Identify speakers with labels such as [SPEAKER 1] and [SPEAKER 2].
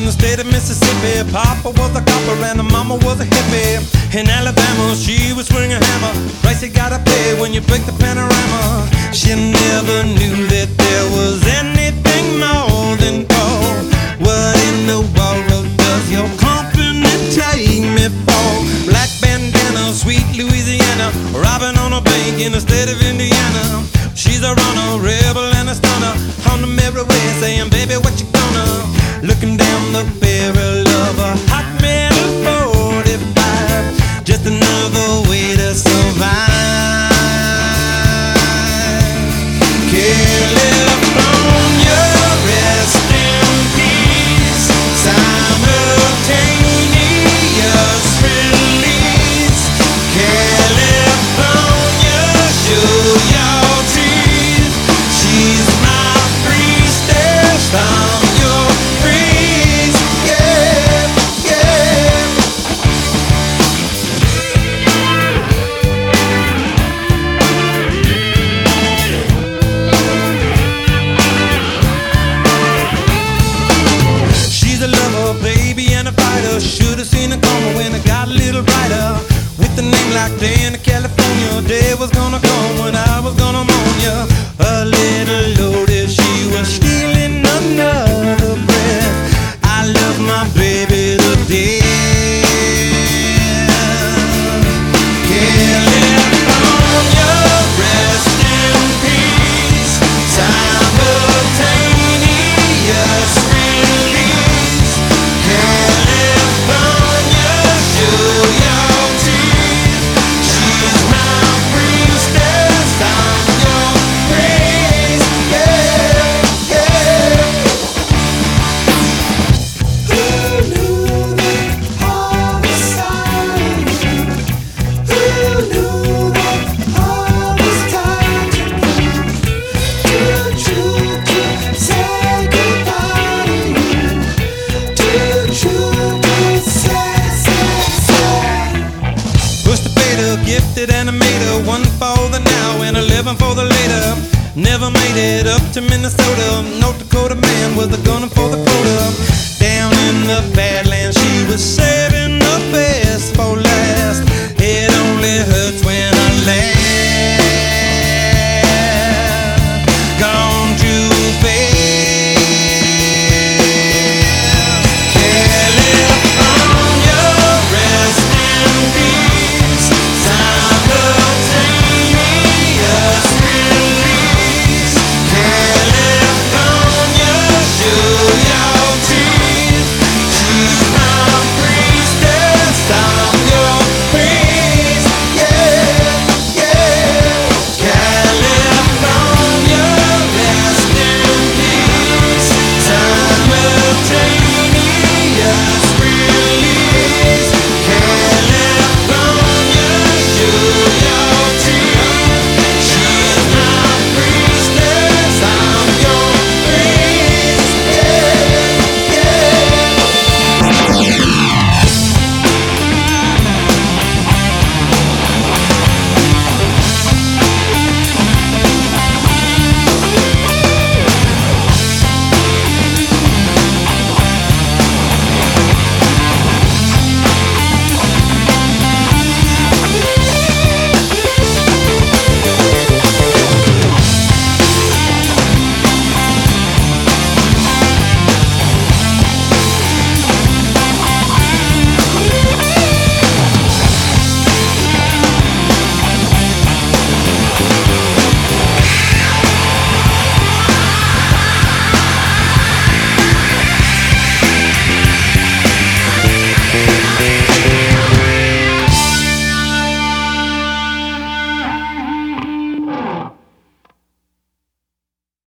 [SPEAKER 1] in the state of Mississippi. Papa was a copper and the mama was a hippie. In Alabama, she would swing a hammer. Price you gotta pay when you break the panorama. She never knew that there was anything more than gold. What in the world does your company take me for? Black bandana, sweet Louisiana, robbing on a bank in the state of Indiana. She's a runner, rebel and a stunner, on the merry way saying, baby, what you gonna? Looking down the barrel of a hot metal 45, just another way to survive. California, rest in peace. Simultaneous release. California, show your teeth. She's my priestess. I'm your priest. Yeah, yeah. She's a lover, baby, and a fighter. Should've seen it coming when it got a little brighter. With a name like Dana, California, day was gonna come when I was gonna mourn ya. A little loaded, she was stealing another breath. I love my baby to death. California, rest in peace. Simultaneous release. California, show your teeth. She's my priestess. I'm your priest. Yeah, yeah.
[SPEAKER 2] Who knew that all was silent? Who knew that all was time to prove? Too true to say goodbye to you. Too true to say.
[SPEAKER 1] Push the fader, gifted animator, one for the now and 11 for the later. Never made it up to Minnesota. North Dakota man with a gun for the